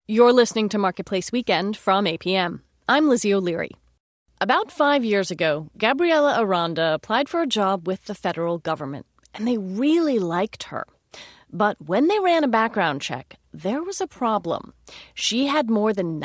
You're listening to Marketplace Weekend from APM. I'm Lizzie O'Leary. About 5 years ago, Gabriela Aranda applied for a job with the federal government, and they really liked her. But when they ran a background check, there was a problem. She had more than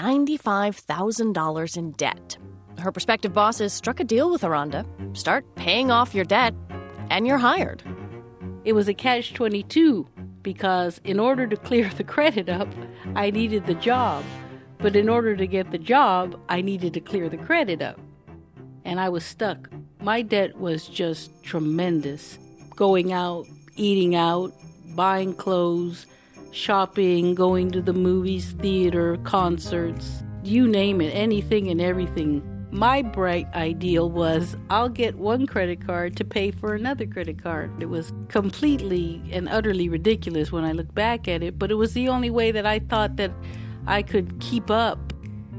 $95,000 in debt. Her prospective bosses struck a deal with Aranda. Start paying off your debt, and you're hired. It was a catch-22 because in order to clear the credit up, I needed the job. But in order to get the job, I needed to clear the credit up. And I was stuck. My debt was just tremendous. Going out, eating out, buying clothes, shopping, going to the movies, theater, concerts, you name it, anything and everything. My bright ideal was I'll get one credit card to pay for another credit card. It was completely and utterly ridiculous when I look back at it, but it was the only way that I thought that I could keep up.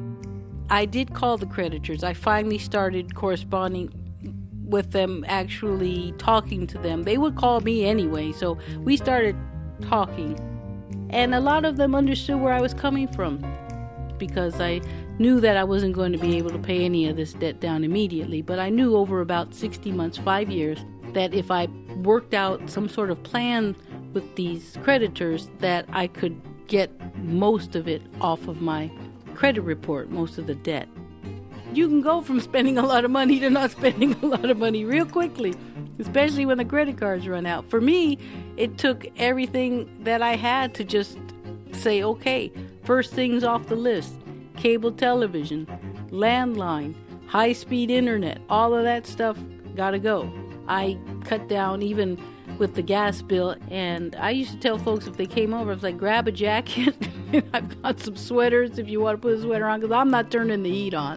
I did call the creditors. I finally started corresponding with them, actually talking to them. They would call me anyway, so we started talking. And a lot of them understood where I was coming from because I knew that I wasn't going to be able to pay any of this debt down immediately. But I knew over about 60 months, 5 years, that if I worked out some sort of plan with these creditors, that I could get most of it off of my credit report, most of the debt. You can go from spending a lot of money to not spending a lot of money real quickly, especially when the credit cards run out. For me, it took everything that I had to just say, okay, first things off the list: cable television, landline, high-speed internet, all of that stuff gotta go. I cut down even with the gas bill, and I used to tell folks if they came over, I was like, grab a jacket. I've got some sweaters if you want to put a sweater on, because I'm not turning the heat on.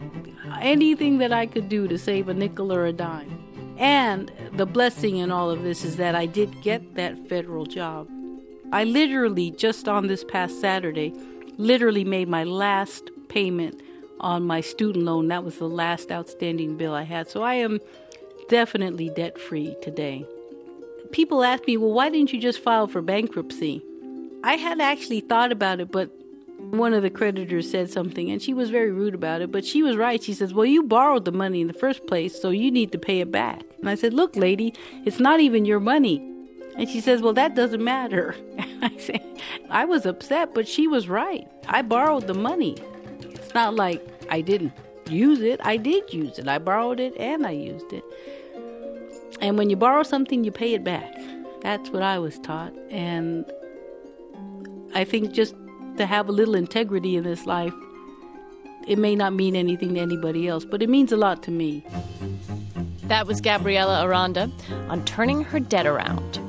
Anything that I could do to save a nickel or a dime. And the blessing in all of this is that I did get that federal job. I literally, just on this past Saturday, literally made my last payment on my student loan. That was the last outstanding bill I had. So I am definitely debt-free today. People ask me, well, why didn't you just file for bankruptcy? I had actually thought about it, but one of the creditors said something, and she was very rude about it, but she was right. She says, well, you borrowed the money in the first place, so you need to pay it back. And I said, look, lady, it's not even your money. And she says, well, that doesn't matter. I said, I was upset, but she was right. I borrowed the money. It's not like I didn't use it. I did use it. I borrowed it and I used it. And when you borrow something, you pay it back. That's what I was taught. And I think just to have a little integrity in this life, it may not mean anything to anybody else, but it means a lot to me. That was Gabriela Aranda on turning her debt around.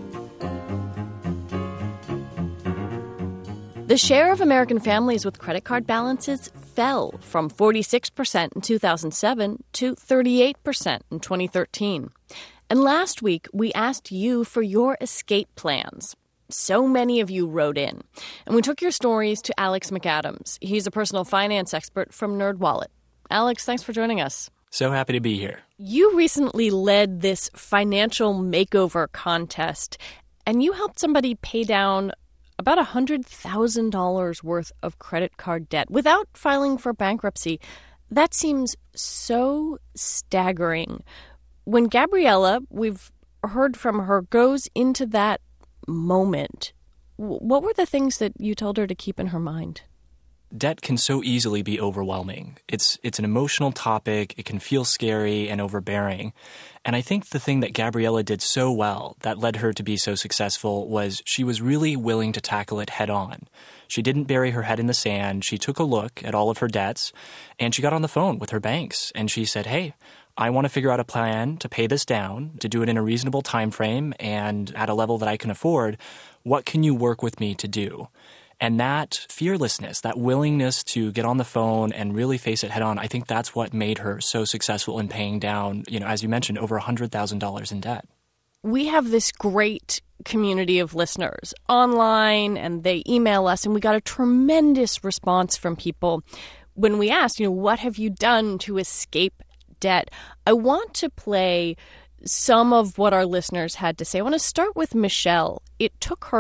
The share of American families with credit card balances fell from 46% in 2007 to 38% in 2013. And last week, we asked you for your escape plans. So many of you wrote in. And we took your stories to Alex McAdams. He's a personal finance expert from NerdWallet. Alex, thanks for joining us. So happy to be here. You recently led this financial makeover contest, and you helped somebody pay down about $100,000 worth of credit card debt without filing for bankruptcy. That seems so staggering. When Gabriela, we've heard from her, goes into that moment, what were the things that you told her to keep in her mind? Debt can so easily be overwhelming. It's an emotional topic. It can feel scary and overbearing. And I think the thing that Gabriela did so well that led her to be so successful was she was really willing to tackle it head on. She didn't bury her head in the sand. She took a look at all of her debts, and she got on the phone with her banks, and she said, hey, I want to figure out a plan to pay this down, to do it in a reasonable time frame and at a level that I can afford. What can you work with me to do? And that fearlessness, that willingness to get on the phone and really face it head on, I think that's what made her so successful in paying down, as you mentioned, over $100,000 in debt. We have this great community of listeners online, and they email us, and we got a tremendous response from people when we asked, what have you done to escape debt? I want to play some of what our listeners had to say. I want to start with Michelle. It took her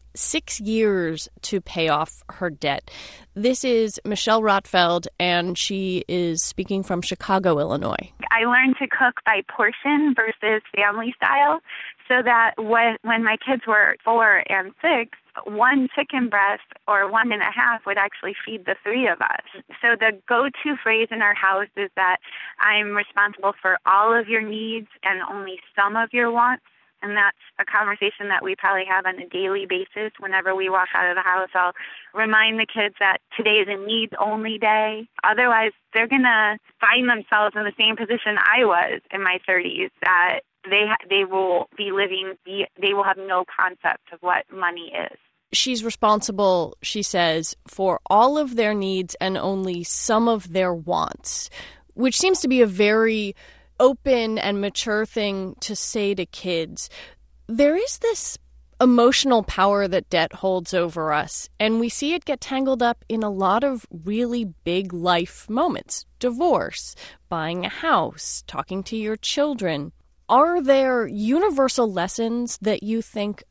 6 years to pay off her debt. This is Michelle Rotfeld, and she is speaking from Chicago, Illinois. I learned to cook by portion versus family style, so that when my kids were 4 and 6, one chicken breast or 1.5 would actually feed the 3 of us. So the go-to phrase in our house is that I'm responsible for all of your needs and only some of your wants. And that's a conversation that we probably have on a daily basis. Whenever we walk out of the house, I'll remind the kids that today is a needs-only day. Otherwise, they're going to find themselves in the same position I was in my 30s, that they will have no concept of what money is. She's responsible, she says, for all of their needs and only some of their wants, which seems to be a very open and mature thing to say to kids. There is this emotional power that debt holds over us, and we see it get tangled up in a lot of really big life moments. Divorce, buying a house, talking to your children. Are there universal lessons that you think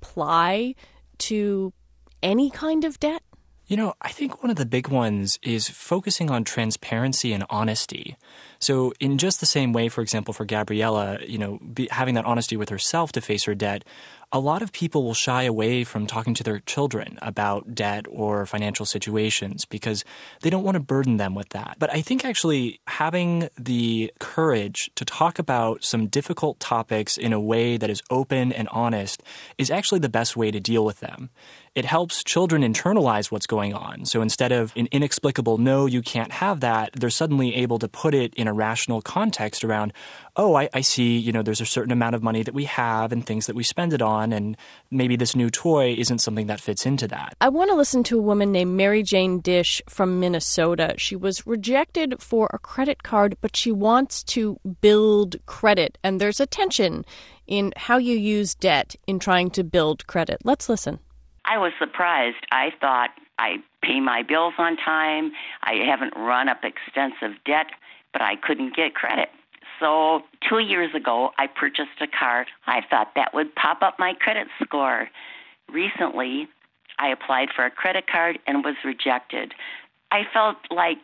apply to any kind of debt? You know, I think one of the big ones is focusing on transparency and honesty. So in just the same way, for example, for Gabriella, having that honesty with herself to face her debt, a lot of people will shy away from talking to their children about debt or financial situations because they don't want to burden them with that. But I think actually having the courage to talk about some difficult topics in a way that is open and honest is actually the best way to deal with them. It helps children internalize what's going on. So instead of an inexplicable, no, you can't have that, they're suddenly able to put it in a rational context around, oh, I see, there's a certain amount of money that we have and things that we spend it on, and maybe this new toy isn't something that fits into that. I want to listen to a woman named Mary Jane Dish from Minnesota. She was rejected for a credit card, but she wants to build credit, and there's a tension in how you use debt in trying to build credit. Let's listen. I was surprised. I thought I pay my bills on time. I haven't run up extensive debt, but I couldn't get credit. So 2 years ago, I purchased a card. I thought that would pop up my credit score. Recently, I applied for a credit card and was rejected. I felt like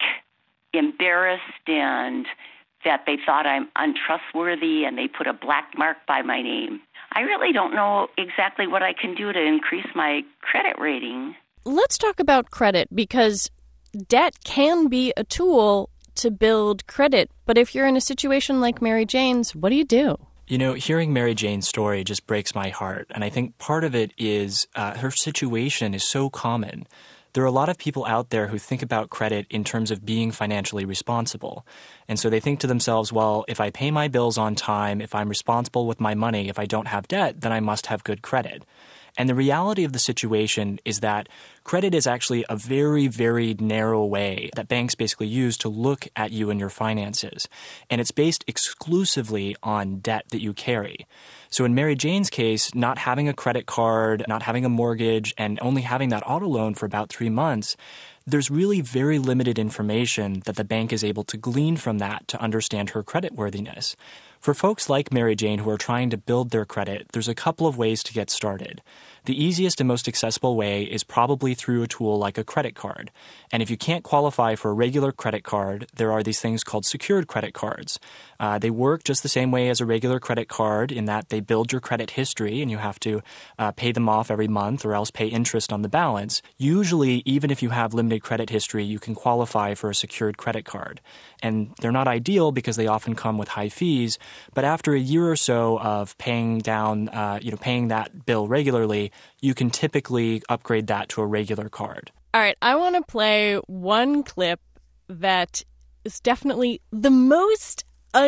embarrassed and that they thought I'm untrustworthy and they put a black mark by my name. I really don't know exactly what I can do to increase my credit rating. Let's talk about credit, because debt can be a tool to build credit. But if you're in a situation like Mary Jane's, what do you do? Hearing Mary Jane's story just breaks my heart. And I think part of it is her situation is so common. There are a lot of people out there who think about credit in terms of being financially responsible. And so they think to themselves, well, if I pay my bills on time, if I'm responsible with my money, if I don't have debt, then I must have good credit. And the reality of the situation is that credit is actually a very, very narrow way that banks basically use to look at you and your finances. And it's based exclusively on debt that you carry. So in Mary Jane's case, not having a credit card, not having a mortgage, and only having that auto loan for about 3 months, there's really very limited information that the bank is able to glean from that to understand her creditworthiness. For folks like Mary Jane who are trying to build their credit, there's a couple of ways to get started. The easiest and most accessible way is probably through a tool like a credit card. And if you can't qualify for a regular credit card, there are these things called secured credit cards. They work just the same way as a regular credit card in that they build your credit history and you have to pay them off every month or else pay interest on the balance. Usually, even if you have limited credit history, you can qualify for a secured credit card. And they're not ideal because they often come with high fees. But after a year or so of paying down, paying that bill regularly, you can typically upgrade that to a regular card. All right, I want to play one clip that is definitely the most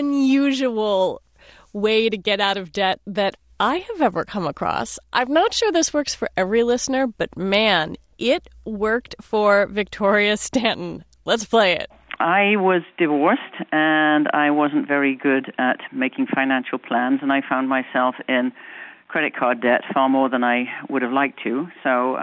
unusual way to get out of debt that I have ever come across. I'm not sure this works for every listener, but man, it worked for Victoria Stanton. Let's play it. I was divorced and I wasn't very good at making financial plans, and I found myself in credit card debt far more than I would have liked to. So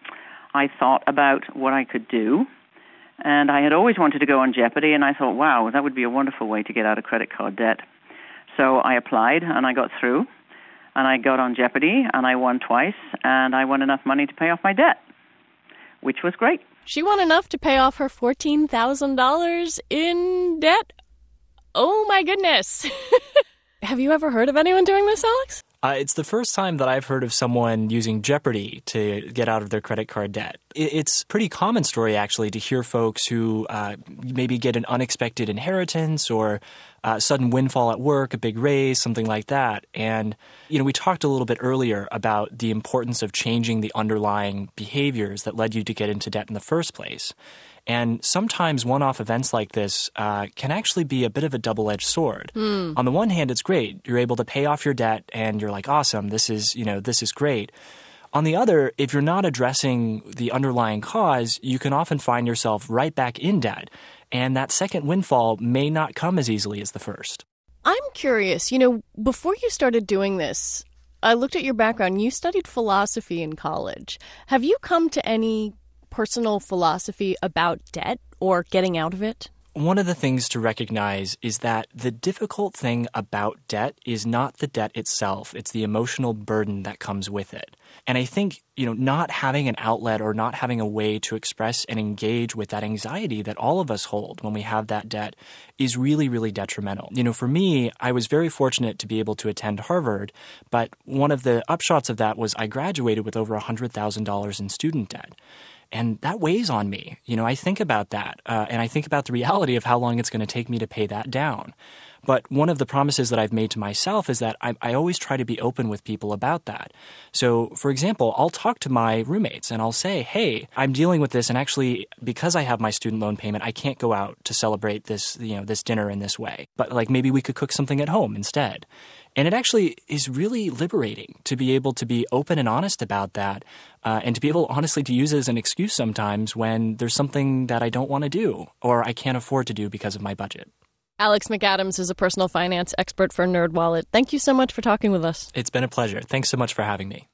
I thought about what I could do, and I had always wanted to go on Jeopardy, and I thought, wow, that would be a wonderful way to get out of credit card debt. So I applied and I got through. and I got on Jeopardy, and I won twice, and I won enough money to pay off my debt, which was great. She won enough to pay off her $14,000 in debt? Oh, my goodness. Have you ever heard of anyone doing this, Alex? It's the first time that I've heard of someone using Jeopardy to get out of their credit card debt. It's a pretty common story, actually, to hear folks who maybe get an unexpected inheritance or a sudden windfall at work, a big raise, something like that. And, we talked a little bit earlier about the importance of changing the underlying behaviors that led you to get into debt in the first place. And sometimes one-off events like this can actually be a bit of a double-edged sword. On the one hand, it's great. You're able to pay off your debt and you're like, awesome, this is great. On the other, if you're not addressing the underlying cause, you can often find yourself right back in debt. And that second windfall may not come as easily as the first. I'm curious, before you started doing this, I looked at your background. You studied philosophy in college. Have you come to any personal philosophy about debt or getting out of it? One of the things to recognize is that the difficult thing about debt is not the debt itself. It's the emotional burden that comes with it. And I think, not having an outlet or not having a way to express and engage with that anxiety that all of us hold when we have that debt is really, really detrimental. For me, I was very fortunate to be able to attend Harvard, but one of the upshots of that was I graduated with over $100,000 in student debt. And that weighs on me. I think about that, and I think about the reality of how long it's going to take me to pay that down. But one of the promises that I've made to myself is that I always try to be open with people about that. So, for example, I'll talk to my roommates and I'll say, hey, I'm dealing with this, and actually, because I have my student loan payment, I can't go out to celebrate this, this dinner in this way. But maybe we could cook something at home instead. And it actually is really liberating to be able to be open and honest about that and to be able, honestly, to use it as an excuse sometimes when there's something that I don't want to do or I can't afford to do because of my budget. Alex McAdams is a personal finance expert for NerdWallet. Thank you so much for talking with us. It's been a pleasure. Thanks so much for having me.